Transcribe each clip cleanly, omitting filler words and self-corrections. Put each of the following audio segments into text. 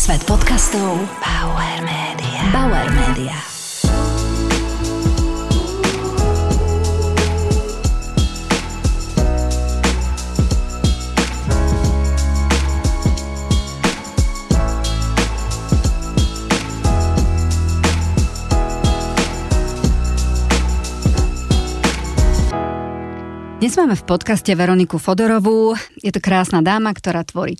Svet podcastov Bauer Media. Bauer Media. Dnes máme v podcaste Veroniku Fodorovú. Je to krásna dáma, ktorá tvorí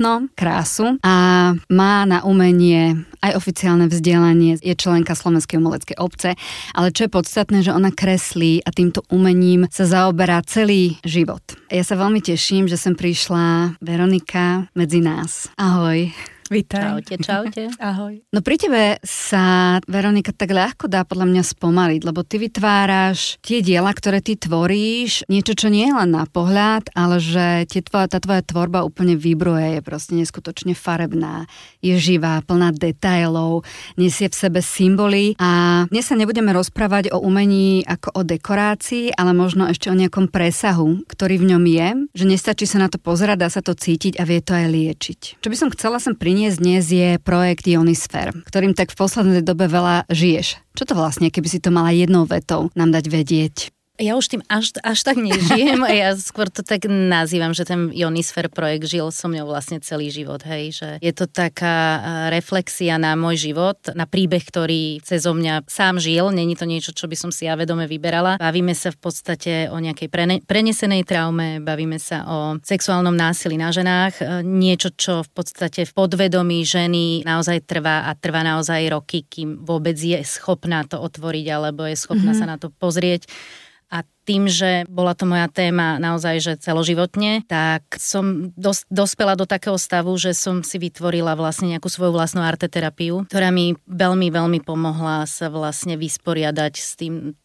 krásu a má na umenie aj oficiálne vzdelanie. Je členka Slovenskej umeleckej obce, ale čo je podstatné, že ona kreslí a týmto umením sa zaoberá celý život. Ja sa veľmi teším, že sem prišla Veronika medzi nás. Ahoj. Vítaj. Čaute. Ahoj. No pri tebe sa, Veronika, tak ľahko dá podľa mňa spomaliť, lebo ty vytváraš tie diela, ktoré ty tvoríš, niečo, čo nie je len na pohľad, ale že tá tvoja tvorba úplne vybruje, je proste neskutočne farebná, je živá, plná detailov, nesie v sebe symboly a dnes sa nebudeme rozprávať o umení ako o dekorácii, ale možno ešte o nejakom presahu, ktorý v ňom je, že nestačí sa na to pozerať, dá sa to cítiť a vie to aj liečiť. Čo by som chcela dnes je projekt Ionisfér, ktorým tak v poslednej dobe veľa žiješ. Čo to vlastne, keby si to mala jednou vetou nám dať vedieť? Ja už tým až tak nežijem a ja skôr to tak nazývam, že ten Ionisfér projekt žil so mňou vlastne celý život, hej, že je to taká reflexia na môj život, na príbeh, ktorý cezo mňa sám žil, není to niečo, čo by som si ja vedome vyberala. Bavíme sa v podstate o nejakej prenesenej traume, bavíme sa o sexuálnom násilí na ženách, niečo, čo v podstate v podvedomí ženy naozaj trvá a trvá naozaj roky, kým vôbec je schopná to otvoriť alebo je schopná sa na to pozrieť. A tým, že bola to moja téma naozaj, že celoživotne, tak som dospela do takého stavu, že som si vytvorila vlastne nejakú svoju vlastnú arteterapiu, ktorá mi veľmi, veľmi pomohla sa vlastne vysporiadať s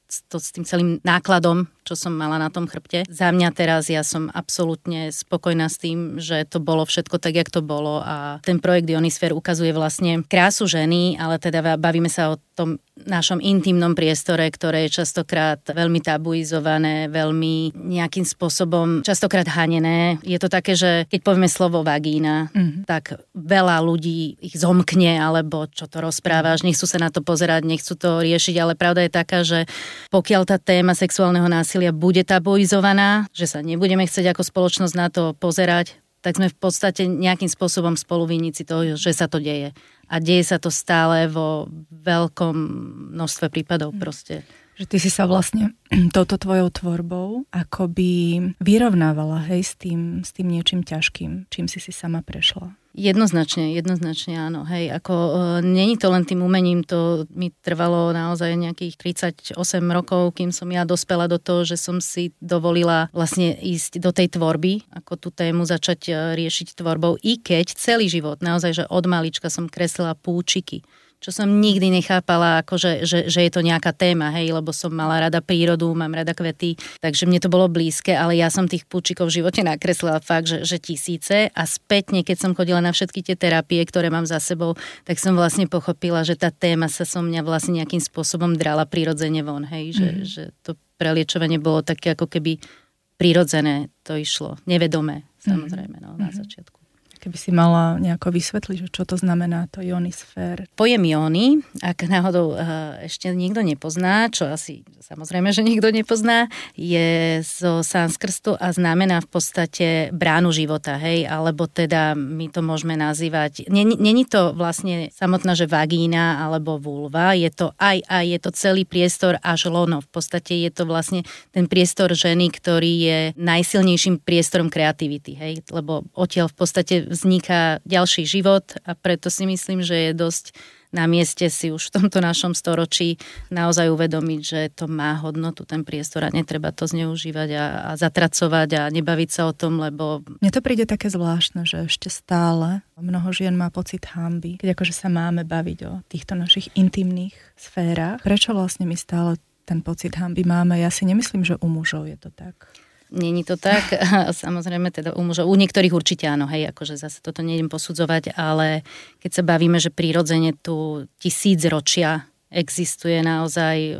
tým celým nákladom, čo som mala na tom chrbte. Za mňa teraz ja som absolútne spokojná s tým, že to bolo všetko tak, jak to bolo a ten projekt Ionisfér ukazuje vlastne krásu ženy, ale teda bavíme sa o tom našom intimnom priestore, ktoré je častokrát veľmi tabuizované, veľmi nejakým spôsobom častokrát hanené. Je to také, že keď povieme slovo vagína, tak veľa ľudí ich zomkne, alebo čo to rozprávaš, nechcú sa na to pozerať, nechcú to riešiť, ale pravda je taká, že pokiaľ tá téma sexuálneho násilia bude tabuizovaná, že sa nebudeme chcieť ako spoločnosť na to pozerať, tak sme v podstate nejakým spôsobom spoluvinníci toho, že sa to deje. A deje sa to stále vo veľkom množstve prípadov proste. Že ty si sa vlastne touto tvojou tvorbou akoby vyrovnávala, hej, s tým niečím ťažkým, čím si sama prešla. Jednoznačne áno, hej, ako není to len tým umením, to mi trvalo naozaj nejakých 38 rokov, kým som ja dospela do toho, že som si dovolila vlastne ísť do tej tvorby, ako tú tému začať riešiť tvorbou, i keď celý život, naozaj, že od malička som kreslila púčiky, čo som nikdy nechápala, akože, že je to nejaká téma, hej, lebo som mala rada prírodu, mám rada kvety, takže mne to bolo blízke, ale ja som tých púčikov v živote nakreslila fakt, že tisíce a spätne, keď som chodila na všetky tie terapie, ktoré mám za sebou, tak som vlastne pochopila, že tá téma sa so mňa vlastne nejakým spôsobom drala prirodzene von, hej, že to preliečovanie bolo také ako keby prirodzené, to išlo, nevedomé, samozrejme, no, na začiatku. Keby si mala nejako vysvetliť, že čo to znamená to Ionisfér. Pojem ióny, ak náhodou ešte nikto nepozná, čo asi samozrejme, že nikto nepozná, je zo sanskrtu a znamená v podstate bránu života, hej, alebo teda my to môžeme nazývať, není to vlastne samotná, že vagína alebo vulva, je to je to celý priestor až lono, v podstate je to vlastne ten priestor ženy, ktorý je najsilnejším priestorom kreativity, hej, lebo odtiaľ v podstate vzniká ďalší život a preto si myslím, že je dosť na mieste si už v tomto našom storočí naozaj uvedomiť, že to má hodnotu, ten priestor a netreba to zneužívať a zatracovať a nebaviť sa o tom, lebo... Mne to príde také zvláštne, že ešte stále mnoho žien má pocit hanby, keď akože sa máme baviť o týchto našich intimných sférach. Prečo vlastne my stále ten pocit hanby máme? Ja si nemyslím, že u mužov je to tak. Není to tak, samozrejme teda u mužov, u niektorých určite áno, hej, akože zase toto nejdem posudzovať, ale keď sa bavíme, že prirodzene tu 1000 ročia existuje naozaj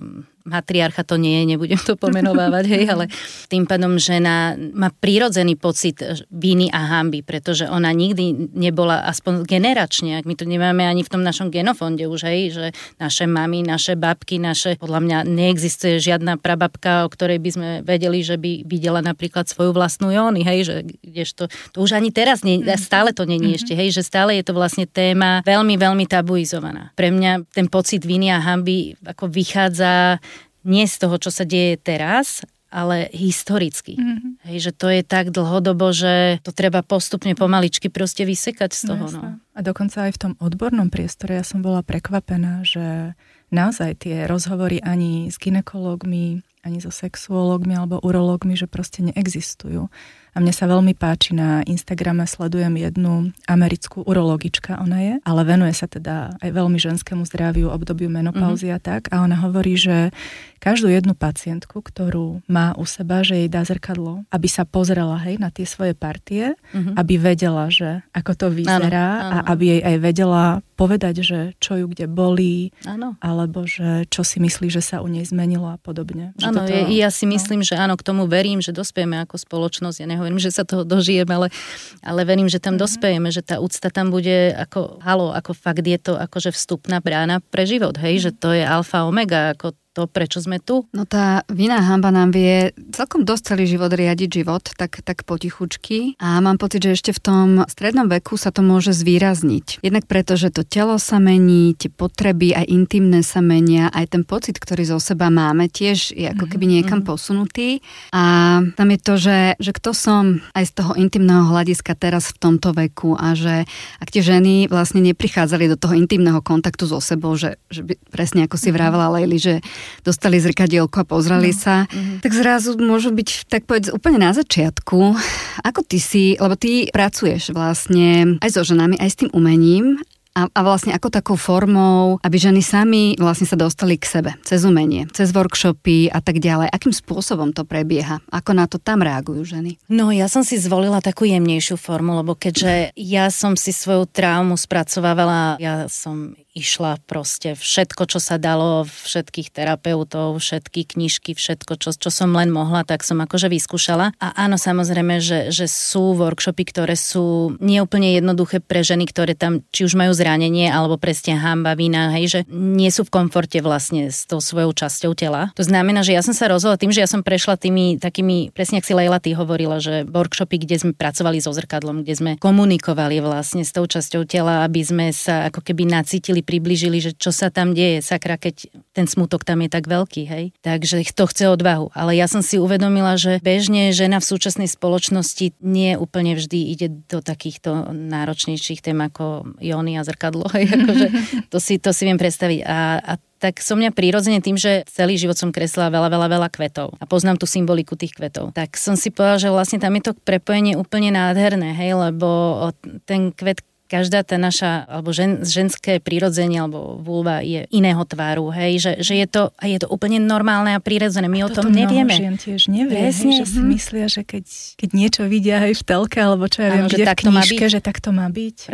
matriarcha to nie je, nebudem to pomenovávať, hej, ale tým pádom žena má prírodzený pocit viny a hanby, pretože ona nikdy nebola, aspoň generačne, ak my to nemáme ani v tom našom genofonde už, hej, že naše mamy, naše babky, podľa mňa neexistuje žiadna prababka, o ktorej by sme vedeli, že by videla napríklad svoju vlastnú Jony, hej, že kdežto, to už ani teraz stále to není ešte, hej, že stále je to vlastne téma veľmi, veľmi tabuizovaná. Pre mňa ten pocit viny a hanby ako vychádza nie z toho, čo sa deje teraz, ale historicky. Hej, že to je tak dlhodobo, že to treba postupne pomaličky proste vysekať z toho. No. A dokonca aj v tom odbornom priestore ja som bola prekvapená, že naozaj tie rozhovory ani s gynekológmi, ani so sexuológmi alebo urológmi, že proste neexistujú. A mne sa veľmi páči, na Instagrame sledujem jednu americkú urologička, ona je, ale venuje sa teda aj veľmi ženskému zdraviu, obdobiu menopauzy a tak. A ona hovorí, že každú jednu pacientku, ktorú má u seba, že jej dá zrkadlo, aby sa pozrela, hej, na tie svoje partie, aby vedela, že ako to vyzerá a aby jej aj vedela povedať, že čo ju kde bolí, alebo že čo si myslí, že sa u nej zmenilo a podobne. Áno, ja si myslím, že áno, k tomu verím, že dospieme ako spoločnosť. Ja nehovorím, že sa toho dožijem, ale verím, že tam dospejeme, že tá úcta tam bude ako fakt je to akože vstupná brána pre život, hej, že to je alfa omega, ako to, prečo sme tu. No tá vina hanba nám vie celkom dosť celý život riadiť život, tak potichučky. A mám pocit, že ešte v tom strednom veku sa to môže zvýrazniť. Jednak preto, že to telo sa mení, tie potreby aj intimné sa menia, aj ten pocit, ktorý zo seba máme, tiež je ako keby niekam posunutý. A tam je to, že kto som aj z toho intimného hľadiska teraz v tomto veku a že ak tie ženy vlastne neprichádzali do toho intimného kontaktu so sebou, že presne ako si vravela Lejli, že dostali zrkadielko a pozreli sa, tak zrazu môžu byť, tak povedz, úplne na začiatku. Ako ty si, lebo ty pracuješ vlastne aj so ženami, aj s tým umením a vlastne ako takou formou, aby ženy sami vlastne sa dostali k sebe, cez umenie, cez workshopy a tak ďalej. Akým spôsobom to prebieha? Ako na to tam reagujú ženy? No, ja som si zvolila takú jemnejšiu formu, lebo keďže ja som si svoju traumu spracovávala, ja som išla proste všetko, čo sa dalo, všetkých terapeutov, všetky knižky, všetko, čo som len mohla, tak som akože vyskúšala. A áno, samozrejme, že sú workshopy, ktoré sú neúplne jednoduché pre ženy, ktoré tam či už majú zranenie, alebo presne hanba, vina, hej, že nie sú v komforte vlastne s tou svojou časťou tela. To znamená, že ja som sa rozhodla tým, že ja som prešla tými takými, presne ak si Lejla ty hovorila, že workshopy, kde sme pracovali so zrkadlom, kde sme komunikovali vlastne s tou časťou tela, aby sme sa ako keby nacítili, priblížili, že čo sa tam deje, sakra, keď ten smutok tam je tak veľký, hej. Takže to chce odvahu. Ale ja som si uvedomila, že bežne žena v súčasnej spoločnosti nie úplne vždy ide do takýchto náročnejších tém ako Jony a zrkadlo, hej. Akože to si viem predstaviť. A tak som mňa prirodzene tým, že celý život som kreslila veľa kvetov a poznám tú symboliku tých kvetov. Tak som si povedala, že vlastne tam je to prepojenie úplne nádherné, hej, lebo ten kvet, každá tá naša, alebo ženské prirodzenie, alebo vulva je iného tváru, hej, že je to úplne normálne a prirodzené. My o tom nevieme. Žien tiež nevie, hej, že si myslia, že keď niečo vidia aj v telke, alebo čo ja viem, kde v knižke, že tak to má byť.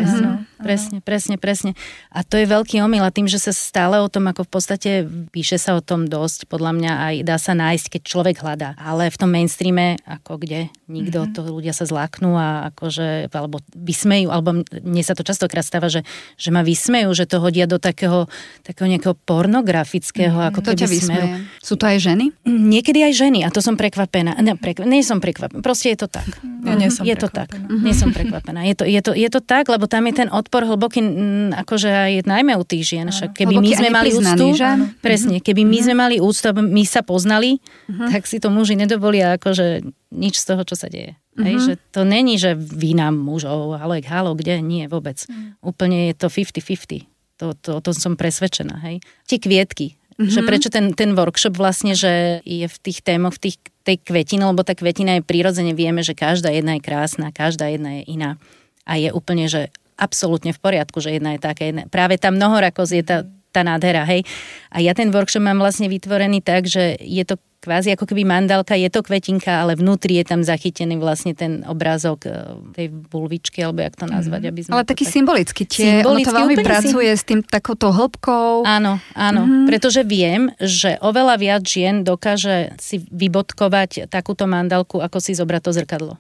Presne. A to je veľký omyl a tým, že sa stále o tom, ako v podstate píše sa o tom dosť, podľa mňa aj dá sa nájsť, keď človek hľadá. Ale v tom mainstreame, ako kde nikto, to ľudia sa zláknú a akože, alebo vysmejú, alebo sa to častokrát stáva, že ma vysmejú, že to hodia do takého nejakého pornografického, ako keby smejú. Sú to aj ženy? Niekedy aj ženy a to som prekvapená. Nie som prekvapená, proste je to tak. Ja nie som Nie som prekvapená. Je to tak, lebo tam je ten odpor hlboký, akože aj najmä u tých žien. Však keby my sme mali úctu, presne, keby my sme mali úctu, my sa poznali, tak si to muži nedovolia akože nič z toho, čo sa deje. Hej, že to není, že vina mužov, ale halo, kde? Nie, vôbec. Úplne je to 50-50. To som presvedčená. Hej. Tie kvietky. Že prečo ten workshop vlastne, že je v tých témoch, v tej kvetine, lebo tá kvetina je prirodzene, vieme, že každá jedna je krásna, každá jedna je iná. A je úplne, že absolútne v poriadku, že jedna je taká. Práve tá mnohorakosť je tá nádhera, hej. A ja ten workshop mám vlastne vytvorený tak, že je to kvázi ako keby mandálka, je to kvetinka, ale vnútri je tam zachytený vlastne ten obrázok tej bulvičky, alebo jak to nazvať. Aby sme ale taký tak... symbolický ono to veľmi pracuje s tým takouto hĺbkou. Áno, pretože viem, že oveľa viac žien dokáže si vybodkovať takúto mandálku, ako si zobrať to zrkadlo.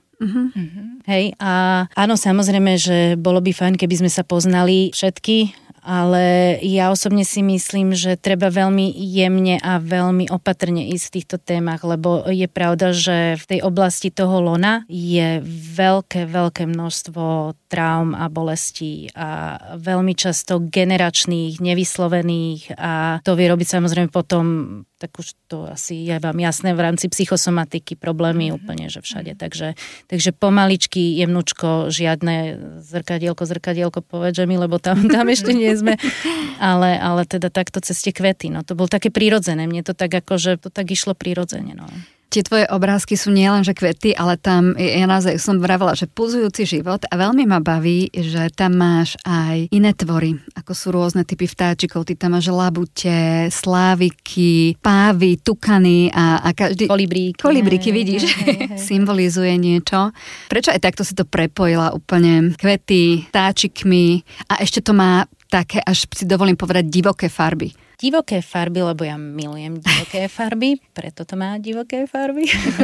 Hej, a áno, samozrejme, že bolo by fajn, keby sme sa poznali všetky, ale ja osobne si myslím, že treba veľmi jemne a veľmi opatrne ísť v týchto témach, lebo je pravda, že v tej oblasti toho lona je veľké množstvo traum a bolestí a veľmi často generačných, nevyslovených a to vie robiť samozrejme potom, tak už to asi je vám jasné, v rámci psychosomatiky problémy úplne, že všade. Takže pomaličky, jemnučko, žiadne zrkadielko, povedže mi, lebo tam ešte nie sme. Ale teda takto cez tie kvety. No, to bolo také prirodzené. Mne to tak akože, to tak išlo prirodzene. No. Tie tvoje obrázky sú nielen že kvety, ale tam, ja naozaj som vravela, že pulzujúci život a veľmi ma baví, že tam máš aj iné tvory, ako sú rôzne typy vtáčikov. Ty tam máš labute, sláviky, pávy, tukany a každý... Kolibríky, vidíš, symbolizuje niečo. Prečo aj takto si to prepojila úplne kvety, vtáčikmi a ešte to má také, až si dovolím povedať, divoké farby. Divoké farby, lebo ja milujem divoké farby, preto to má divoké farby.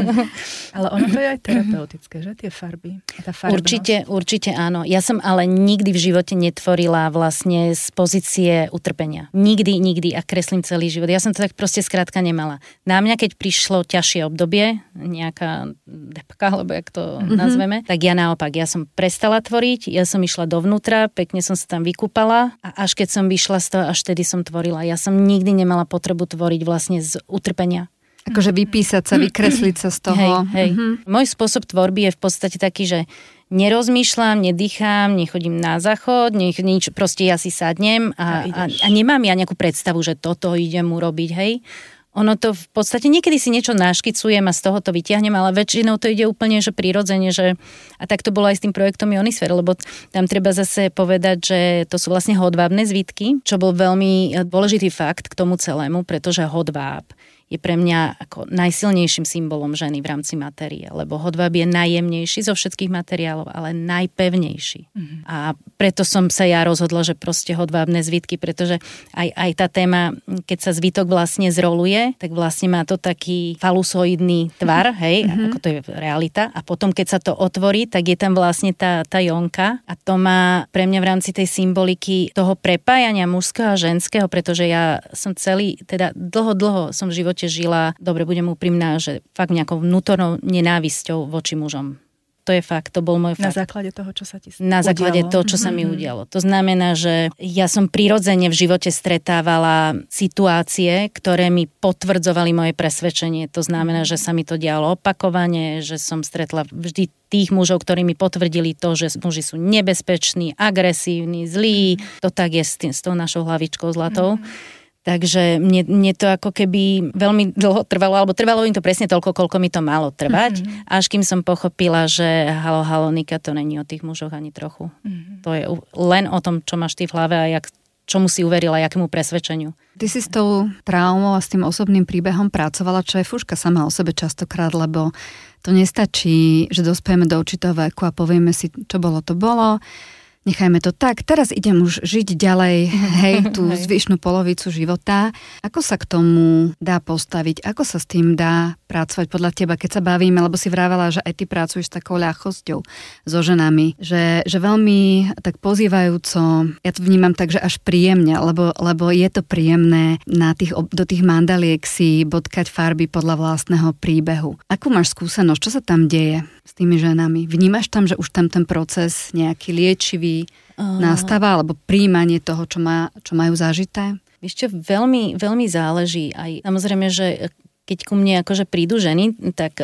Ale ono to je aj terapeutické, že tie farby? Tá určite áno. Ja som ale nikdy v živote netvorila vlastne z pozície utrpenia. Nikdy a kreslím celý život. Ja som to tak proste skrátka nemala. Na mňa, keď prišlo ťažšie obdobie, nejaká depka, alebo jak to nazveme, tak ja naopak, ja som prestala tvoriť, ja som išla dovnútra, pekne som sa tam vykúpala a až keď som vyšla z toho, až tedy som tvorila. Ja som nikdy nemala potrebu tvoriť vlastne z utrpenia. Akože vypísať sa, vykresliť sa z toho. Hej. Môj spôsob tvorby je v podstate taký, že nerozmýšľam, nedýcham, nechodím na záchod, nič, proste ja si sadnem a nemám ja nejakú predstavu, že toto idem urobiť, hej. Ono to v podstate, niekedy si niečo naškicujem a z toho to vyťahnem, ale väčšinou to ide úplne, že prirodzene, že a tak to bolo aj s tým projektom Ionisfér, lebo tam treba zase povedať, že to sú vlastne hodvábne zvitky, čo bol veľmi dôležitý fakt k tomu celému, pretože hodváb je pre mňa ako najsilnejším symbolom ženy v rámci matérie, lebo hodváb je najjemnejší zo všetkých materiálov, ale najpevnejší. A preto som sa ja rozhodla, že proste hodvábne zvitky, pretože aj tá téma, keď sa zvitok vlastne zroluje, tak vlastne má to taký falusoidný tvar, hej, ako to je realita. A potom, keď sa to otvorí, tak je tam vlastne tá jonka a to má pre mňa v rámci tej symboliky toho prepájania mužského a ženského, pretože ja som teda dlho som v živote žila, dobre, budem úprimná, že fakt nejakou vnútornou nenávisťou voči mužom. To je fakt, to bol môj fakt. Na základe toho, čo sa ti udialo. Na základe toho, čo sa mi udialo. To znamená, že ja som prirodzene v živote stretávala situácie, ktoré mi potvrdzovali moje presvedčenie. To znamená, že sa mi to dialo opakovane, že som stretla vždy tých mužov, ktorí mi potvrdili to, že muži sú nebezpeční, agresívni, zlí. To tak je s tou našou hlavičkou zlatou. Takže mne to ako keby veľmi dlho trvalo, alebo trvalo im to presne toľko, koľko mi to malo trvať, až kým som pochopila, že halo, Nika, to není o tých mužoch ani trochu. To je len o tom, čo máš ty v hlave a čomu si uverila, jakému presvedčeniu. Ty si s tou traumou a s tým osobným príbehom pracovala, čo je fúška sama o sebe častokrát, lebo to nestačí, že dospejeme do určitého veku a povieme si, čo bolo, to bolo. Nechajme to tak, teraz idem už žiť ďalej, hej, tú zvyšnú polovicu života. Ako sa k tomu dá postaviť? Ako sa s tým dá pracovať podľa teba, keď sa bavíme, lebo si vravela, že aj ty pracuješ s takou ľahkosťou so ženami, že veľmi tak pozývajúco, ja to vnímam tak, že až príjemne, lebo je to príjemné do tých mandaliek si bodkať farby podľa vlastného príbehu. Akú máš skúsenosť? Čo sa tam deje s tými ženami? Vnímaš tam, že už tam ten proces nejaký liečivý nastáva, alebo príjmanie toho, čo majú zažité? Ešte veľmi, veľmi záleží. Aj samozrejme, že keď ku mne akože prídu ženy, tak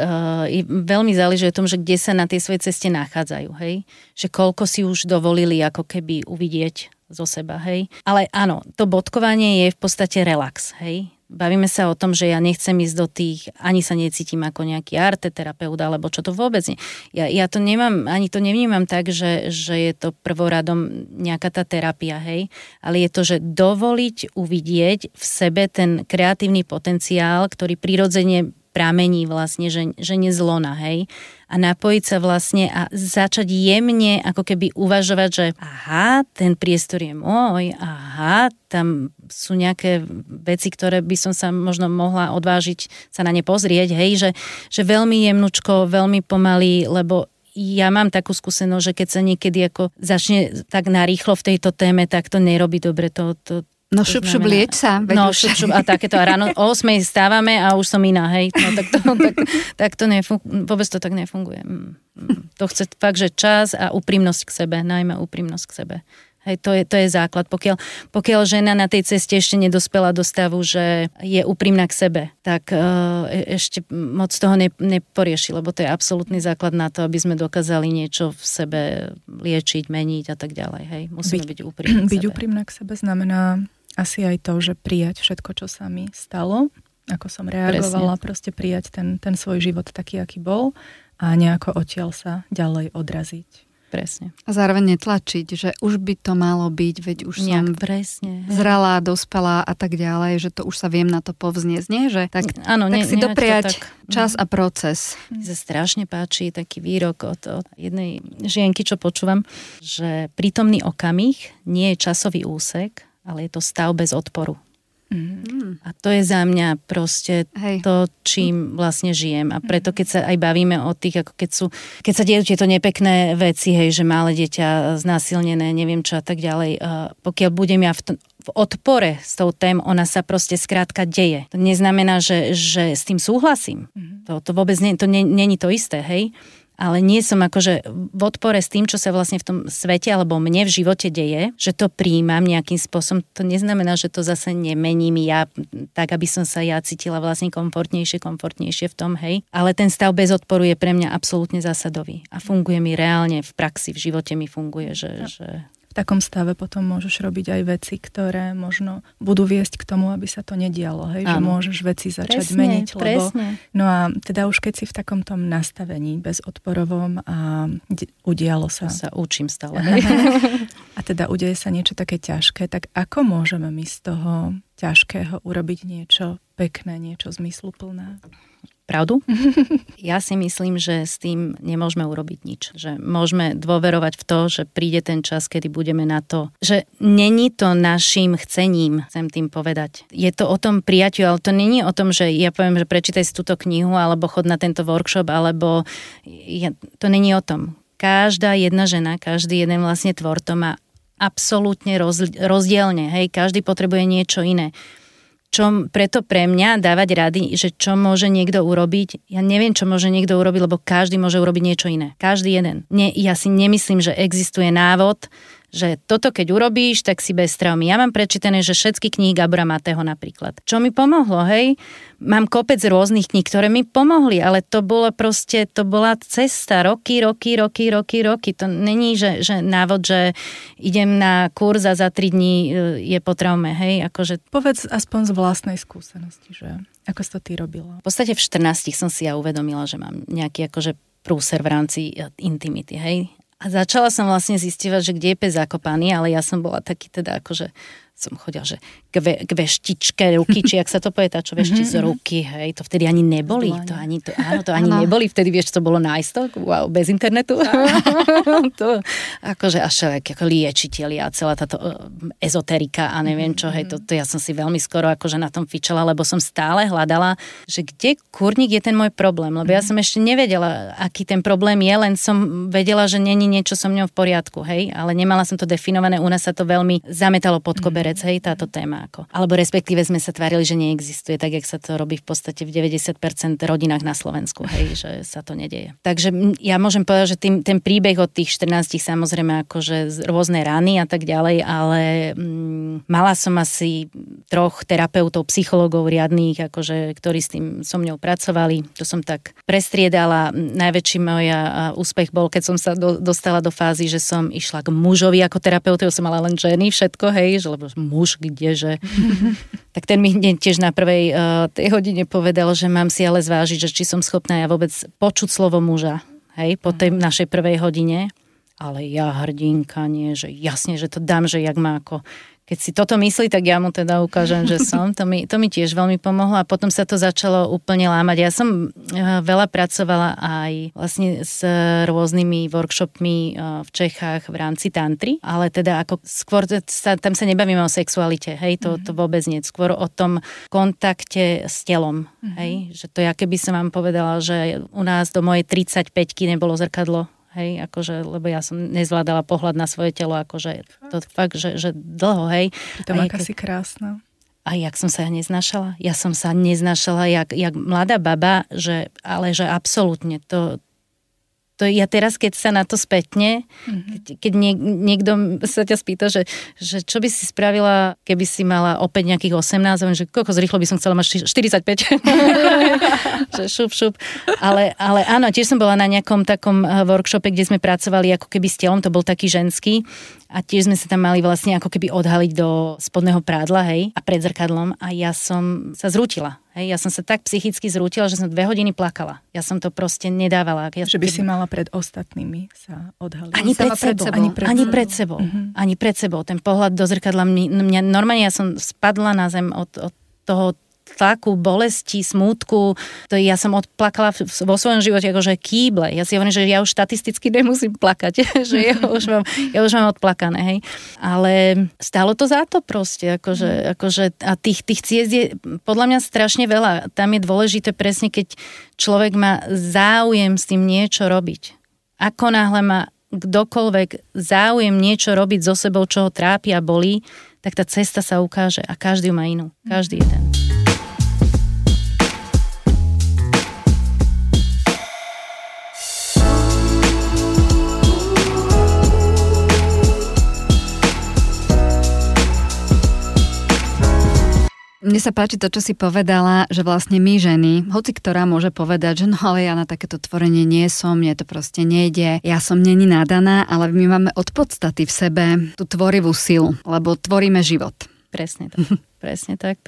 veľmi záleží o tom, že kde sa na tej svojej ceste nachádzajú, hej? Že koľko si už dovolili ako keby uvidieť zo seba, hej? Ale áno, to bodkovanie je v podstate relax, hej? Bavíme sa o tom, že ja nechcem ísť do tých, ani sa necítim ako nejaký arteterapeut, alebo čo to vôbec nie. Ja to nemám, ani to nevnímam tak, že je to prvoradom nejaká tá terapia, hej, ale je to, že dovoliť uvidieť v sebe ten kreatívny potenciál, ktorý prirodzene pramení vlastne, že nezlona, hej. A napojiť sa vlastne a začať jemne ako keby uvažovať, že aha, ten priestor je môj, aha, tam sú nejaké veci, ktoré by som sa možno mohla odvážiť sa na ne pozrieť, hej, že veľmi jemnučko, veľmi pomaly, lebo ja mám takú skúsenosť, že keď sa niekedy ako začne tak narýchlo v tejto téme, tak to nerobí dobre, No šup, lieč sa. No šup a takéto. A ráno o 8 stávame a už som iná, hej. No tak to nefunguje. Vôbec to tak nefunguje. To chce fakt, že čas a úprimnosť k sebe. Najmä úprimnosť k sebe. Hej, to je základ. Pokiaľ žena na tej ceste ešte nedospela do stavu, že je úprimná k sebe, tak ešte moc toho neporieši, lebo to je absolútny základ na to, aby sme dokázali niečo v sebe liečiť, meniť a tak ďalej. Hej, musíme byť úprimní k sebe. Byť úprimná k sebe znamená asi aj to, že prijať všetko, čo sa mi stalo, ako som reagovala, proste prijať ten svoj život taký, aký bol a nejako odtiaľ sa ďalej odraziť. Presne. A zároveň netlačiť, že už by to malo byť, veď už som zralá, dospelá a tak ďalej, že to už sa viem na to povzniesť, nie? Že tak, áno, tak si dopriať čas a proces. Mi sa strašne páči taký výrok od jednej žienky, čo počúvam, že prítomný okamih nie je časový úsek, ale je to stav bez odporu. A to je za mňa proste to, čím vlastne žijem. A preto, keď sa aj bavíme o tých, ako keď sa dejú tieto nepekné veci, hej, že malé dieťa znásilnené, neviem čo a tak ďalej, pokiaľ budem ja v odpore s tou tém, ona sa proste skrátka deje. To neznamená, že s tým súhlasím. To vôbec není to isté, hej. Ale nie som akože v odpore s tým, čo sa vlastne v tom svete alebo mne v živote deje, že to prijímam nejakým spôsobom. To neznamená, že to zase nemením ja tak, aby som sa ja cítila vlastne komfortnejšie v tom, hej. Ale ten stav bez odporu je pre mňa absolútne zásadový. A funguje mi reálne v praxi, v živote mi funguje, že v takom stave potom môžeš robiť aj veci, ktoré možno budú viesť k tomu, aby sa to nedialo, hej? Že môžeš veci začať meniť, lebo no a teda už keď si v takomto nastavení bezodporovom a udialo sa. To sa učím stále. A teda udeje sa niečo také ťažké, tak ako môžeme my z toho ťažkého urobiť niečo pekné, niečo zmysluplné? Pravdu? Ja si myslím, že s tým nemôžeme urobiť nič. Že môžeme dôverovať v to, že príde ten čas, kedy budeme na to, že není to našim chcením, chcem tým povedať. Je to o tom prijatiu, ale to není o tom, že ja poviem, že prečítaj si túto knihu, alebo chod na tento workshop, alebo to není o tom. Každá jedna žena, každý jeden vlastne tvor to má absolútne rozdielne. Hej, každý potrebuje niečo iné. Čo preto pre mňa dávať rady, že čo môže niekto urobiť, ja neviem, čo môže niekto urobiť, lebo každý môže urobiť niečo iné. Každý jeden. Ja si nemyslím, že existuje návod, že toto keď urobíš, tak si bez traumy. Ja mám prečítané, že všetky knihy Gabora Matého napríklad. Čo mi pomohlo, hej? Mám kopec rôznych kníh, ktoré mi pomohli, ale to bola cesta, roky. To není, že návod, že idem na kurz a za 3 dní je po traume, hej? Akože... Povedz aspoň z vlastnej skúsenosti, že ako si to ty robila? V podstate v 14 som si ja uvedomila, že mám nejaký akože prúser v rámci intimity, hej? A začala som vlastne zisťovať, že kde je pes zakopaný, ale ja som bola taký teda akože som chodila, že k veštičke ruky, či jak sa to povie, tá čo vešti z ruky, hej, to vtedy ani neboli. To ani neboli, vtedy vieš, čo bolo nájstok, wow, bez internetu. To, akože až ako liečitelia a celá táto ezoterika a neviem čo, hej, to ja som si veľmi skoro akože na tom fičala, lebo som stále hľadala, že kde kurník je ten môj problém, lebo ja som ešte nevedela, aký ten problém je, len som vedela, že není niečo so mňou v poriadku, hej, ale nemala som to definované, u nás sa to veľmi zametalo pod koberec, hej, táto téma ako. Alebo respektíve sme sa tvárili, že neexistuje, tak jak sa to robí v podstate v 90% rodinách na Slovensku, hej, že sa to nedeje. Takže ja môžem povedať, že ten príbeh od tých 14 samozrejme akože rôzne rany a tak ďalej, ale mala som asi 3 terapeutov, psychológov riadných, akože, ktorí s tým so mňou pracovali. To som tak prestriedala. Najväčší môj úspech bol, keď som sa dostala do fázy, že som išla k mužovi ako terapeuta, som mala len ženy, všetko, hej, že lebo muž kdeže. Tak ten mi tiež na prvej tej hodine povedal, že mám si ale zvážiť, že či som schopná ja vôbec počuť slovo muža, hej, po tej našej prvej hodine. Ale ja hrdinka, nie, že jasne, že to dám, že jak má ako... Keď si toto myslí, tak ja mu teda ukážem, že som. To mi tiež veľmi pomohlo a potom sa to začalo úplne lámať. Ja som veľa pracovala aj vlastne s rôznymi workshopmi v Čechách v rámci tantry, ale teda ako skôr tam sa nebavíme o sexualite, hej, to vôbec nie. Skôr o tom kontakte s telom, hej, že to ja keby som vám povedala, že u nás do mojej 35-ky nebolo zrkadlo. Hej, akože, lebo ja som nezvládala pohľad na svoje telo, akože to fakt, že dlho, hej. To má si krásna. A jak som sa neznášala? Ja som sa neznášala jak mladá baba, ale že absolútne to ja teraz, keď sa na to spätne, keď niekto sa ťa spýta, že čo by si spravila, keby si mala opäť nejakých 18, že koľko zrýchlo by som chcela mať 45. Že šup. Ale áno, tiež som bola na nejakom takom workshope, kde sme pracovali ako keby s telom, to bol taký ženský a tiež sme sa tam mali vlastne ako keby odhaliť do spodného prádla, hej, a pred zrkadlom a ja som sa zrútila. Hej, ja som sa tak psychicky zrútila, že som 2 hodiny plakala. Ja som to proste nedávala. Že by si mala pred ostatnými sa odhaliť. Ani pred sebou. Ani pred sebou. Ten pohľad do zrkadla mňa normálne ja som spadla na zem od toho tlaku, bolesti, smútku. Ja som odplakala vo svojom živote akože kýble. Ja si hovorím, že ja už štatisticky nemusím plakať, že ja už mám odplakané, hej. Ale stálo to za to proste, akože a tých ciest je podľa mňa strašne veľa. Tam je dôležité presne, keď človek má záujem s tým niečo robiť. Ako náhle má kdokoľvek záujem niečo robiť so sebou, čo ho trápi a bolí, tak tá cesta sa ukáže a každý má inú. Každý jeden. Mne sa páči to, čo si povedala, že vlastne my ženy, hoci ktorá môže povedať, že no ale ja na takéto tvorenie nie som, mne to proste nejde, ja som není nadaná, ale my máme od podstaty v sebe tú tvorivú silu, lebo tvoríme život. Presne tak.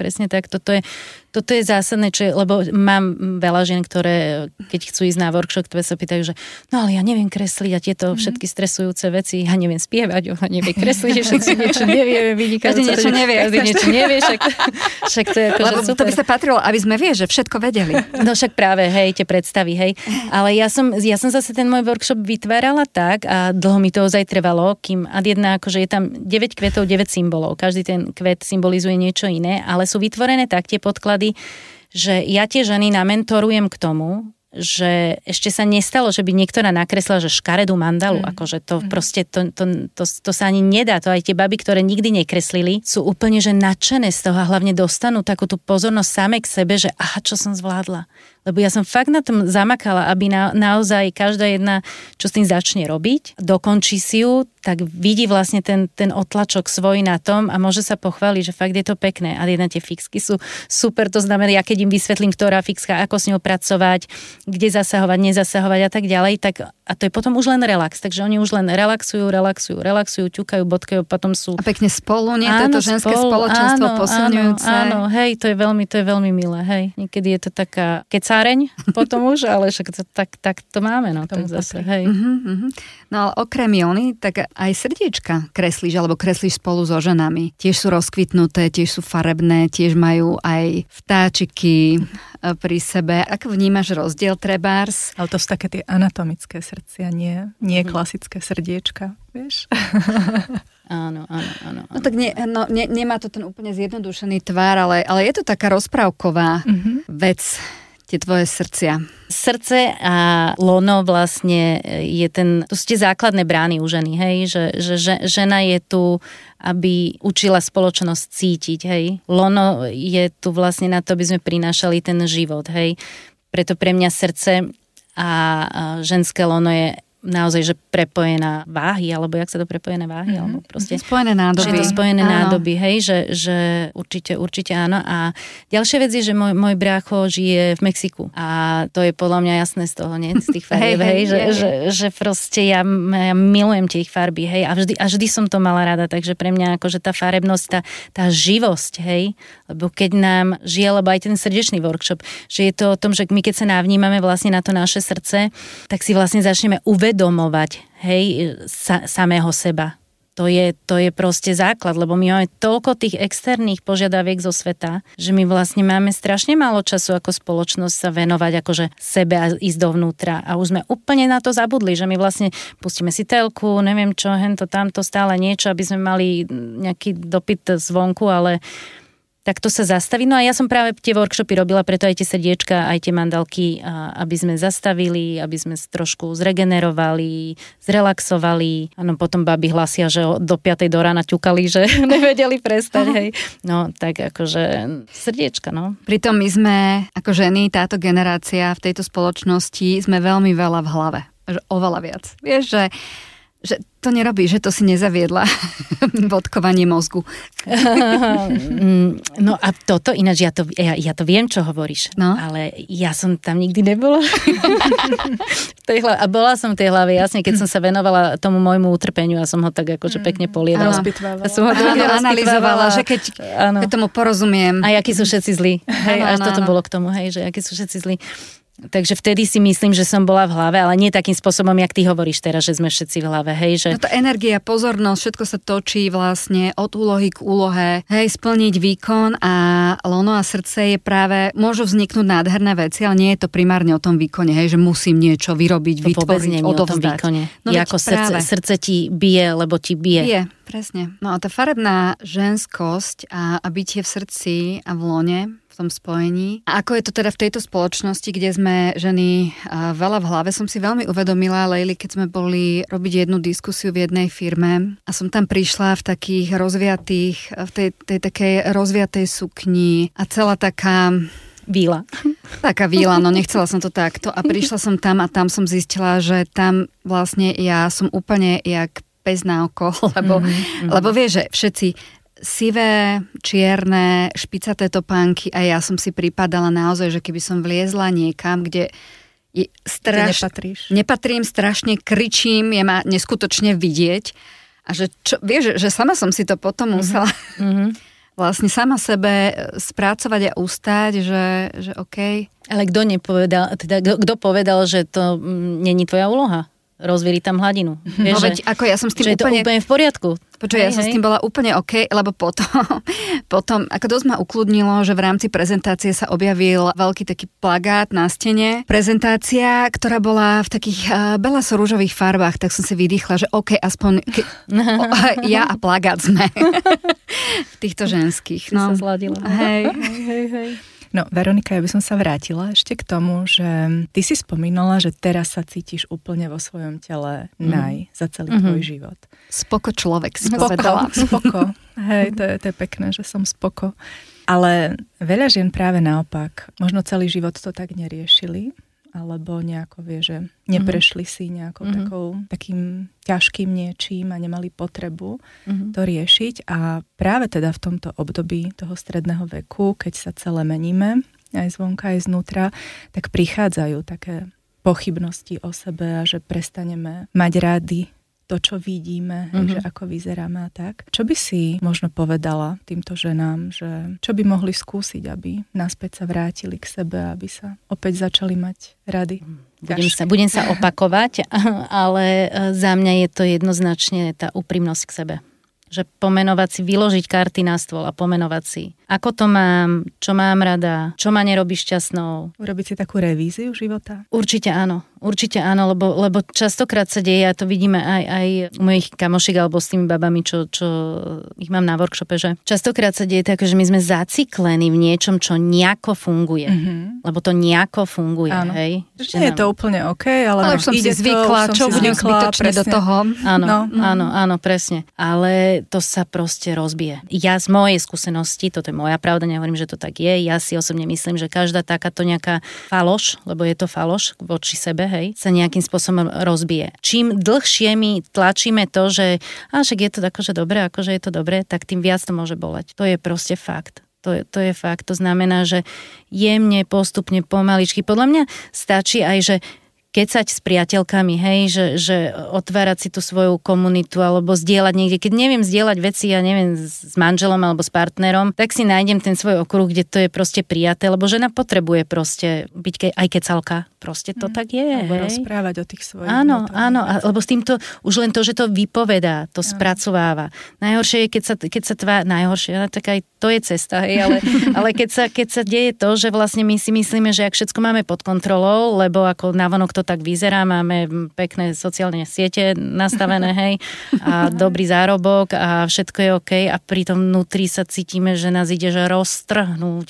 Toto je zásadné, lebo mám veľa žien, ktoré, keď chcú ísť na workshop, ktoré sa pýtajú, že no ale ja neviem kresliť a tieto všetky stresujúce veci, ja neviem spievať, ona nevie kresliť, že všetci niečo nevieme, každý niečo nevie, však to je akože super. To by sa patrilo, aby sme že všetko vedeli. No však práve, hej, tie predstavy, hej. Ale ja som zase ten môj workshop vytvárala tak a dlho mi to ozaj trvalo, kým ad jedna, akože je tam 9 kvetov, 9 symbolov. Každý ten kvet symbolizuje niečo iné, ale sú vytvorené tak tie podklady, že ja tie ženy namentorujem k tomu, že ešte sa nestalo, že by niektorá nakreslila, že škaredú mandalu, akože to proste, to sa ani nedá, to aj tie baby, ktoré nikdy nekreslili, sú úplne, že nadšené z toho a hlavne dostanú takú tú pozornosť same k sebe, že aha, čo som zvládla. Lebo ja som fakt na tom zamakala, aby naozaj každá jedna, čo s tým začne robiť, dokončí si ju, tak vidí vlastne ten otlačok svoj na tom a môže sa pochváliť, že fakt je to pekné. A jedna tie fixky sú super, to znamená, ja keď im vysvetlím, ktorá fixka, ako s ňou pracovať, kde zasahovať, nezasahovať a tak ďalej, tak a to je potom už len relax. Takže oni už len relaxujú, ťukajú, bodkajú, potom sú... A pekne spolu, nie? Toto ženské spoločenstvo posilňujúce. Áno, hej, to je veľmi milé, hej. Niekedy je to taká kecáreň potom už, ale však tak to máme, no. Tak zase, hej. No ale okrem Jony, tak aj srdiečka kreslíš, alebo kreslíš spolu so ženami. Tiež sú rozkvitnuté, tiež sú farebné, tiež majú aj vtáčiky pri sebe. Ako vnímaš rozdiel trebárs? Ale to sú také tie anatomické srdcia, nie klasické srdiečka, vieš? Áno. No tak nemá to ten úplne zjednodušený tvár, ale je to taká rozprávková vec, tie tvoje srdcia. Srdce a lono vlastne to sú tie základné brány u ženy, hej, že žena je tu, aby učila spoločnosť cítiť, hej. Lono je tu vlastne na to, aby sme prinášali ten život, hej. Preto pre mňa srdce a ženské lono je naozaj, že prepojená váhy, alebo jak sa to prepojené váhy, alebo proste... Spojené nádoby. Že je to spojené nádoby, hej, že určite áno. A ďalšia vec je, že môj brácho žije v Mexiku. A to je podľa mňa jasné z toho, nie? Z tých farieb, že proste ja milujem tie ich farby, hej, a vždy som to mala rada, takže pre mňa akože tá farebnosť, tá živosť, hej, lebo keď nám žije, lebo aj ten srdečný workshop, že je to o tom, že my keď sa navnímame vlastne na to naše srdce, tak si vlastne začneme uvedomovať, hej, samého seba. To je proste základ, lebo my máme toľko tých externých požiadaviek zo sveta, že my vlastne máme strašne málo času ako spoločnosť sa venovať akože sebe a ísť dovnútra. A už sme úplne na to zabudli, že my vlastne pustíme si telku, neviem čo, hento, tamto, stále niečo, aby sme mali nejaký dopyt zvonku, ale tak to sa zastaví. No a ja som práve tie workshopy robila, preto aj tie srdiečka, aj tie mandalky, aby sme zastavili, aby sme trošku zregenerovali, zrelaxovali. Áno, potom baby hlasia, že do 5 do rána ťukali, že nevedeli prestať, hej. No, tak akože srdiečka, no. Pritom my sme, ako ženy, táto generácia v tejto spoločnosti, sme veľmi veľa v hlave. Oveľa viac. Vieš, že to nerobí, že to si nezaviedla bodkovanie mozgu. No a toto ináč, ja to viem, čo hovoríš, no? Ale ja som tam nikdy nebola. A bola som v tej hlave, jasne, keď som sa venovala tomu môjmu utrpeniu a som ho tak akože pekne polievala. Analyzovala, že keď tomu porozumiem. A akí sú všetci zlí. Hej, až toto bolo k tomu, hej, že akí sú všetci zlí. Takže vtedy si myslím, že som bola v hlave, ale nie takým spôsobom, jak ty hovoríš teraz, že sme všetci v hlave, hej, že... No tá energia, pozornosť, všetko sa točí vlastne od úlohy k úlohe, hej, splniť výkon a lono a srdce je práve, môžu vzniknúť nádherné veci, ale nie je to primárne o tom výkone, hej, že musím niečo vyrobiť, to vytvoriť, odovzdať. O tom výkone. No, je ako srdce ti bije, lebo ti bije. Bije, presne. No a tá farebná ženskosť a bytie v srdci a v lone, v tom spojení. A ako je to teda v tejto spoločnosti, kde sme ženy veľa v hlave, som si veľmi uvedomila, Lejli, keď sme boli robiť jednu diskusiu v jednej firme a som tam prišla v takých rozviatých, v tej takej rozviatej sukni a celá taká... Víla. Taká víla, no nechcela som to takto. A prišla som tam a tam som zistila, že tam vlastne ja som úplne jak pes na oko, lebo vieš, že všetci sivé, čierne, špicaté topánky a ja som si pripadala naozaj, že keby som vliezla niekam, kde nepatrím, strašne kričím, je ma neskutočne vidieť a že vieš, že sama som si to potom musela vlastne sama sebe spracovať a ustáť, že okej. Ale kto povedal, že to není tvoja úloha? Rozvíriť tam hladinu. Vieš, veď, ako ja som s tým úplne v poriadku. Počuj, ja som s tým bola úplne OK, lebo potom, ako dosť ma ukludnilo, že v rámci prezentácie sa objavil veľký taký plagát na stene. Prezentácia, ktorá bola v takých belaso-rúžových farbách, tak som si vydýchla, že OK, aspoň ja a plagát sme v týchto ženských. Si sa zladila. Hej. No, Veronika, ja by som sa vrátila ešte k tomu, že ty si spomínala, že teraz sa cítiš úplne vo svojom tele za celý tvoj život. Spoko človek si povedala. Spoko. Hej, to je pekné, že som spoko. Ale veľa žien práve naopak, možno celý život to tak neriešili, alebo nejako vie, že neprešli si nejakou takým ťažkým niečím a nemali potrebu to riešiť. A práve teda v tomto období toho stredného veku, keď sa celé meníme, aj zvonka, aj znútra, tak prichádzajú také pochybnosti o sebe a že prestaneme mať rády to, čo vidíme, že ako vyzeráme a tak. Čo by si možno povedala týmto ženám, že čo by mohli skúsiť, aby naspäť sa vrátili k sebe, aby sa opäť začali mať rady? Budem sa opakovať, ale za mňa je to jednoznačne tá úprimnosť k sebe. Že pomenovať si, vyložiť karty na stôl a pomenovať si, ako to mám, čo mám rada, čo ma nerobí šťastnou. Urobiť si takú revíziu života? Určite áno, lebo častokrát sa deje, a to vidíme aj u mojich kamošiek alebo s tými babami, čo ich mám na workshope, že častokrát sa deje tak, že my sme zaciklení v niečom, čo nejako funguje. Lebo to nejako funguje, áno. Hej? Nie je to úplne OK, ale už som si zvykla, čo budem zbytočne do toho. Áno, presne. Ale to sa proste rozbije. Ja z mojej skúsenosti, toto je moja pravda, nehovorím, že to tak je. Ja si osobne myslím, že každá takáto nejaká faloš, lebo je to faloš voči sebe, hej, sa nejakým spôsobom rozbije. Čím dlhšie my tlačíme to, že však je to akože dobré, tak tým viac to môže boleť. To je proste fakt. To je fakt. To znamená, že jemne, postupne, pomaličky. Podľa mňa stačí aj, že kecať s priateľkami, hej, že otvárať si tú svoju komunitu alebo zdieľať niekde. Keď neviem zdieľať veci, ja neviem, s manželom alebo s partnerom, tak si nájdem ten svoj okruh, kde to je proste prijaté, lebo žena potrebuje proste byť aj kecalka. Proste to tak je. Alebo hej. rozprávať o tých svojich. Áno, lebo s týmto už len to, že to vypovedá, to spracováva. Najhoršie je, keď sa najhoršie, tak aj to je cesta, hej, ale keď sa deje to, že vlastne my si myslíme, že ak všetko máme pod kontrolou, lebo ako navonok to tak vyzerá, máme pekné sociálne siete nastavené, hej, a dobrý zárobok a všetko je OK a pritom vnútri sa cítime, že nás ide, že roztrhnúť.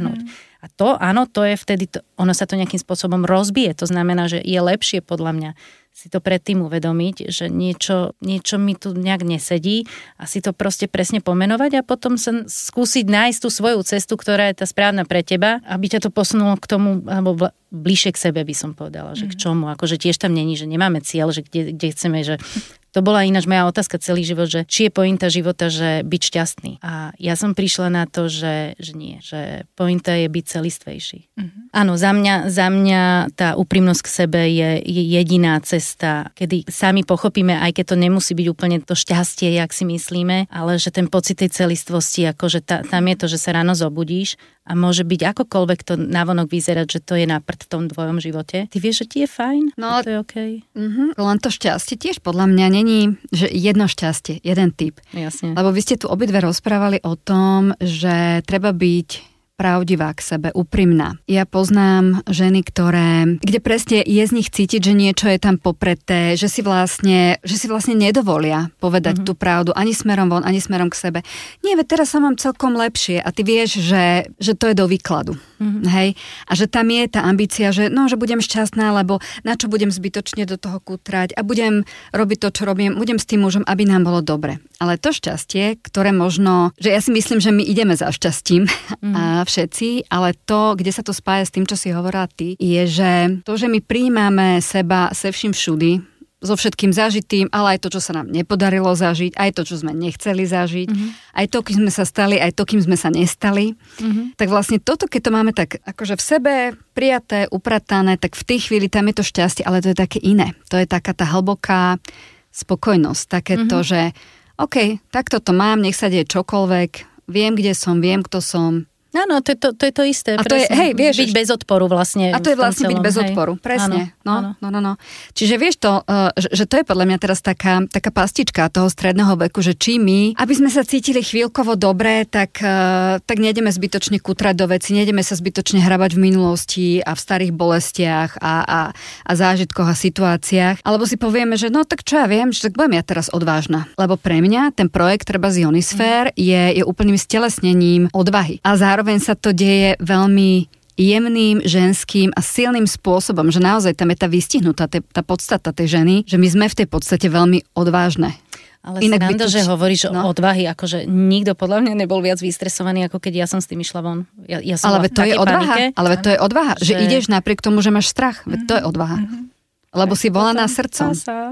A to, áno, to je vtedy, ono sa to nejakým spôsobom rozbije, to znamená, že je lepšie podľa mňa si to predtým uvedomiť, že niečo mi tu nejak nesedí a si to proste presne pomenovať a potom sa skúsiť nájsť tú svoju cestu, ktorá je tá správna pre teba, aby ťa to posunulo k tomu, alebo bližšie k sebe by som povedala, že k čomu, akože tiež tam není, že nemáme cieľ, že kde chceme, že to bola ináč moja otázka celý život, že či je pointa života, že byť šťastný. A ja som prišla na to, že nie, že pointa je byť celistvejší. Áno, za mňa tá úprimnosť k sebe je jediná cesta, kedy sami pochopíme, aj keď to nemusí byť úplne to šťastie, jak si myslíme, ale že ten pocit tej celistvosti, akože tam je to, že sa ráno zobudíš a môže byť akokoľvek to navonok vyzerať, že to je na prd v tom tvojom živote. Ty vieš, že ti je fajn? No, to je okej. Len to šťastie tiež podľa mňa není, že jedno šťastie, jeden typ. Jasne. Lebo vy ste tu obidve rozprávali o tom, že treba byť pravdivá k sebe, úprimná. Ja poznám ženy, kde presne je z nich cítiť, že niečo je tam popreté, že si vlastne nedovolia povedať tú pravdu ani smerom von, ani smerom k sebe. Nie, veď teraz sa mám celkom lepšie a ty vieš, že to je do výkladu. Hej? A že tam je tá ambícia, že budem šťastná, lebo na čo budem zbytočne do toho kutrať a budem robiť to, čo robím, budem s tým mužom, aby nám bolo dobre. Ale to šťastie, ktoré možno, že ja si myslím, že my ideme za šťastím a všetci, ale to, kde sa to spája s tým, čo si hovorila ty, je, že to, že my prijímame seba se vším všudy, so všetkým zažitým, ale aj to, čo sa nám nepodarilo zažiť, aj to, čo sme nechceli zažiť, aj to, kým sme sa stali, aj to, kým sme sa nestali. Tak vlastne toto, keď to máme tak akože v sebe prijaté, upratané, tak v tej chvíli tam je to šťastie, ale to je také iné. To je taká tá hlboká spokojnosť, také to, že OK, takto to mám, nech sa deje čokoľvek, viem, kde som, viem, kto som. Áno, to je to isté. A to je, hej, vieš, byť bez odporu vlastne. A to je vlastne byť bez odporu, presne. No. Čiže vieš to, že to je podľa mňa teraz taká pastička toho stredného veku, že či my, aby sme sa cítili chvíľkovo dobre, tak nejdeme zbytočne kutrať do veci, nejdeme sa zbytočne hrabať v minulosti a v starých bolestiach a zážitkoch a situáciách. Alebo si povieme, že no tak čo ja viem, že tak budem ja teraz odvážna. Lebo pre mňa ten projekt treba z Ionisfér je úplným stelesnením odvahy. A zároveň sa to deje veľmi jemným, ženským a silným spôsobom, že naozaj tam je tá vystihnutá, tá podstata tej ženy, že my sme v tej podstate veľmi odvážne. Ale inak sranda, že hovoríš o odvahy, akože nikto podľa mňa nebol viac vystresovaný, ako keď ja som s tým išla von. Ja som ale to je odvaha, to je odvaha, že ideš napriek tomu, že máš strach, veď to je odvaha. Lebo si volaná srdcom.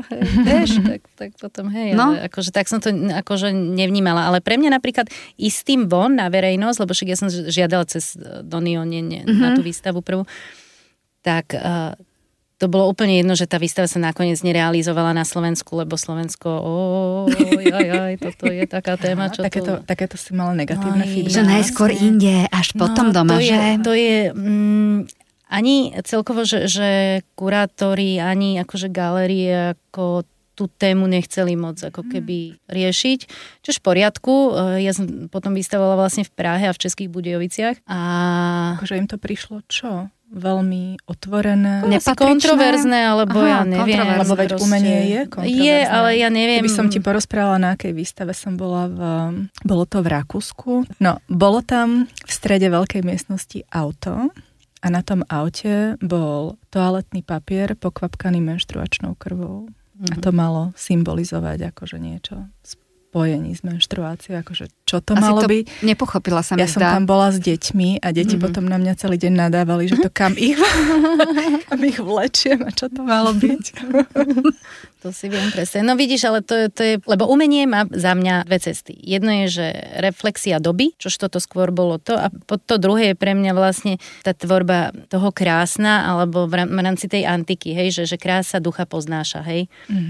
Vieš, tak potom, hej, ale akože tak som to akože nevnímala. Ale pre mňa napríklad ísť tým von na verejnosť, lebo však ja som žiadala cez Donion na tú výstavu prvú, tak to bolo úplne jedno, že tá výstava sa nakoniec nerealizovala na Slovensku, lebo Slovensko, toto je taká téma, čo takéto si mala negatívne feedback. Že najskôr inde, až potom doma, že? To je ani celkovo, že kurátori, ani akože galérie ako tú tému nechceli moc ako keby riešiť. Čož v poriadku. Ja som potom vystavovala vlastne v Prahe a v Českých Budejoviciach. A akože im to prišlo čo? Veľmi otvorené. Kontroverzné, alebo ja neviem. Lebo veď umenie je kontroverzné. Je, ale ja neviem. Keby som ti porozprávala, na akej výstave som bola bolo to v Rakúsku. No, bolo tam v strede veľkej miestnosti auto. A na tom aute bol toaletný papier pokvapkaný menštruačnou krvou. A to malo symbolizovať akože niečo spojení s menštruáciou, akože čo to malo byť. Nepochopila sa mi Ja som tam bola s deťmi a deti potom na mňa celý deň nadávali, že to kam ich vlečiem a čo to malo byť. To si viem presne. No vidíš, ale to je, lebo umenie má za mňa dve cesty. Jedno je, že reflexia doby, čož toto skôr bolo to, a to druhé je pre mňa vlastne tá tvorba toho krásna, alebo v rámci tej antiky, hej, že krása ducha poznáša, hej.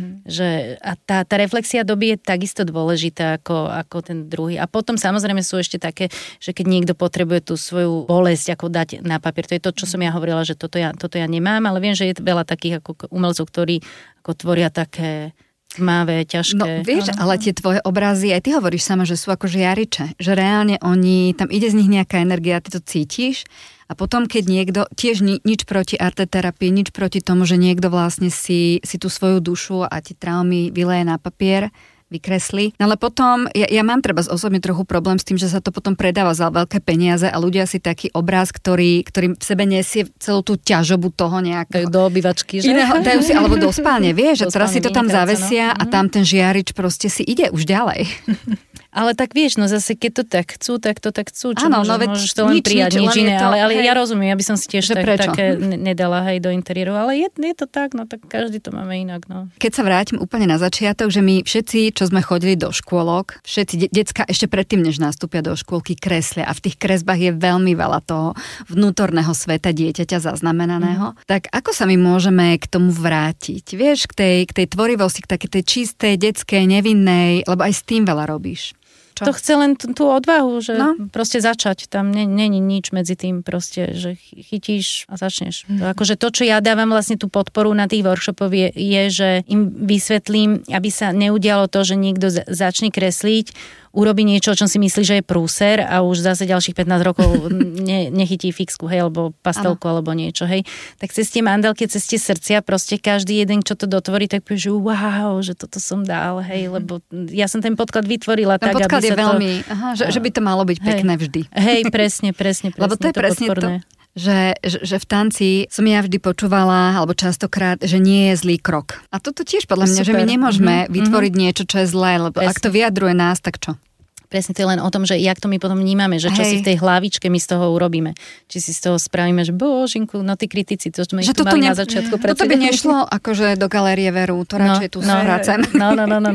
Že, a tá reflexia doby je takisto dôležitá ako ten druhý. A potom samozrejme sú ešte také, že keď niekto potrebuje tú svoju bolesť ako dať na papier, to je to, čo som ja hovorila, že toto ja nemám, ale viem, že je veľa takých ako umelcov, ktorí ako tvoria také tmavé, ťažké. No vieš, ale tie tvoje obrazy, aj ty hovoríš sama, že sú ako žiariče, že reálne tam ide z nich nejaká energia, ty to cítiš a potom, keď niekto, tiež nič proti arteterapii, nič proti tomu, že niekto vlastne si tú svoju dušu a tie traumy vyleje na papier, vykreslí. No ale potom, ja mám treba osobne trochu problém s tým, že sa to potom predáva za veľké peniaze a ľudia si taký obraz, ktorý v sebe nesie celú tú ťažobu toho nejakého. Do obývačky, že? Dajú si, alebo do spálne, vieš, že teraz si to tam zavesia a tam ten žiarič proste si ide už ďalej. Ale tak vieš, no zase keď to tak chcú, tak to tak chcú. Čo áno, môžeš to len prijať, nič iné. Ale ja rozumiem, ja by som si tiež také nedala hej do interiéru. Ale je to tak, no tak každý to máme inak. No. Keď sa vrátim úplne na začiatok, že my všetci, čo sme chodili do škôlok, všetci decka ešte predtým, než nastúpia do škôlky, kreslia a v tých kresbách je veľmi veľa toho vnútorného sveta dieťaťa zaznamenaného. Tak ako sa my môžeme k tomu vrátiť? Vieš, k tej tvorivosti, k takej tej čistej, detskej, nevinnej, lebo aj s tým veľa robíš. Čo? To chce len tú odvahu, že proste začať. Tam není nič medzi tým proste, že chytíš a začneš. Akože to, čo ja dávam vlastne tú podporu na tých workshopoch je, že im vysvetlím, aby sa neudialo to, že niekto začne kresliť, urobí niečo, o čom si myslí, že je prúser a už zase ďalších 15 rokov nechytí fixku, hej, alebo pastelku, alebo niečo, hej. Tak cez tie mandelky, cez tie srdcia, proste každý jeden, čo to dotvorí, tak povie, že wow, že toto som dal, hej, lebo ja som ten podklad vytvorila ten tak, podklad aby je veľmi, že by to malo byť pekné vždy. Hej, presne. Lebo to je presne podporné. Že v tanci som ja vždy počúvala, alebo častokrát, že nie je zlý krok. A toto tiež podľa mňa, že my nemôžeme vytvoriť niečo, čo je zlé, lebo ak to vyjadruje nás, tak čo? Presne, to je len o tom, že jak to my potom vnímame, že čo si v tej hlavičke my z toho urobíme. Či si z toho spravíme, že božinku, no tí kritici, to sme tu mali na začiatku. Toto by nešlo akože do galérie Veru, to radšej tu spracem. No.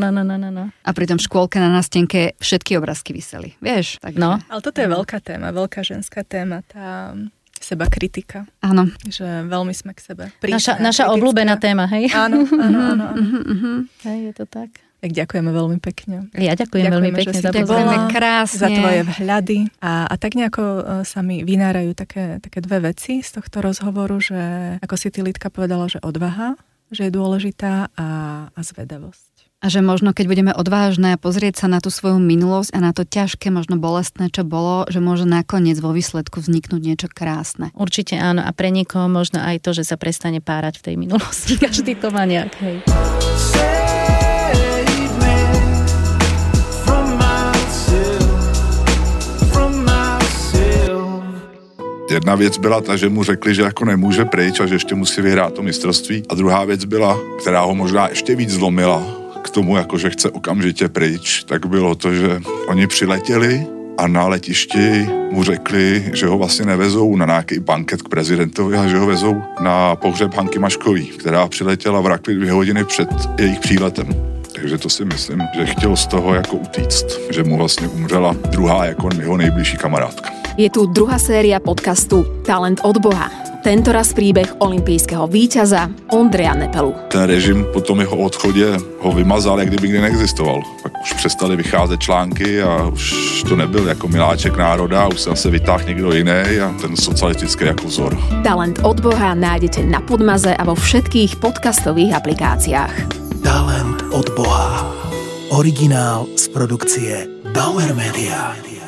A pritom v škôlke na nástenke všetky obrázky viseli, vieš? Takže... No. Ale toto je veľká téma, veľká ženská téma, tá seba kritika. Áno. Že veľmi sme k sebe naša obľúbená téma, hej? Áno. Hej, je to tak. Tak ďakujeme veľmi pekne. Ja ďakujem veľmi pekne za pozvanie. Krásne. Za tvoje vhľady. A tak nejako sa mi vynárajú také dve veci z tohto rozhovoru, že ako si ty, Lidka, povedala, že odvaha, že je dôležitá a zvedavosť. A že možno, keď budeme odvážne pozrieť sa na tú svoju minulosť a na to ťažké, možno bolestné, čo bolo, že môže nakoniec vo výsledku vzniknúť niečo krásne. Určite áno. A pre niekoho možno aj to, že sa prestane párať v tej minulosti. Každý to má nejak, hej. Jedna věc byla ta, že mu řekli, že jako nemůže pryč a že ještě musí vyhrát to mistrovství. A druhá věc byla, která ho možná ještě víc zlomila k tomu, jako že chce okamžitě pryč, tak bylo to, že oni přiletěli a na letišti mu řekli, že ho vlastně nevezou na nějaký banket k prezidentovi, a že ho vezou na pohřeb Hanky Maškový, která přiletěla v Rakvi 2 hodiny před jejich příletem. Takže to si myslím, že chtěl z toho jako utíct, že mu vlastně umřela druhá jako jeho nejbližší kamarádka. Je tu druhá séria podcastu Talent od Boha. Tentoraz príbeh olympijského víťaza Ondreja Nepelu. Ten režim po tom jeho odchodě ho vymazal, jak kdyby nikdy neexistoval. Pak už přestaly vycházet články a už to nebyl jako miláček národa, už se zase vytáhl někdo jiný a ten socialistický jako vzor. Talent od Boha nájdete na Podmaze a vo všetkých podcastových aplikáciách. Talent od Boha. Originál z produkcie Bauer Media.